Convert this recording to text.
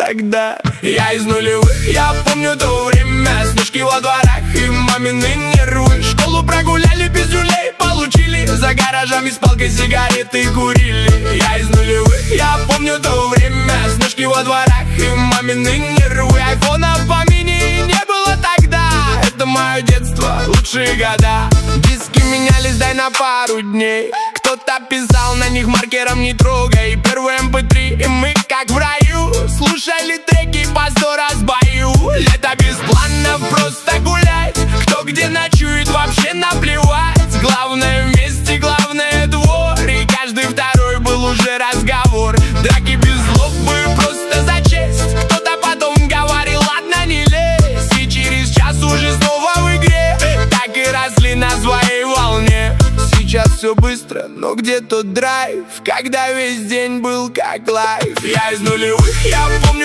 тогда. Я из нулевых, я помню то время. Снежки во дворах и мамины нервы. Школу прогуляли без люлей, получили. За гаражами с палкой сигареты курили. Я из нулевых, я помню то время. Снежки во дворах и мамины нервы. Айфона в помине не было тогда. Это мое детство, лучшие года. Диски менялись, дай на пару дней. Кто-то писал на них маркером не трогай. Первый MP3 и мы как в раю. Слушали треки по 100 раз в бою. Лето без планов, просто гулять. Кто где ночует, вообще наплевать. Главное вместе, главное двор. И каждый второй был уже разговор. Драки без злобы, просто за честь. Кто-то потом говорил, ладно, не лезь. И через час уже снова в игре. Так и росли на своей волне. Сейчас все быстро, но где тот драйв, когда весь день был как лайф. Я из нулевых, я помню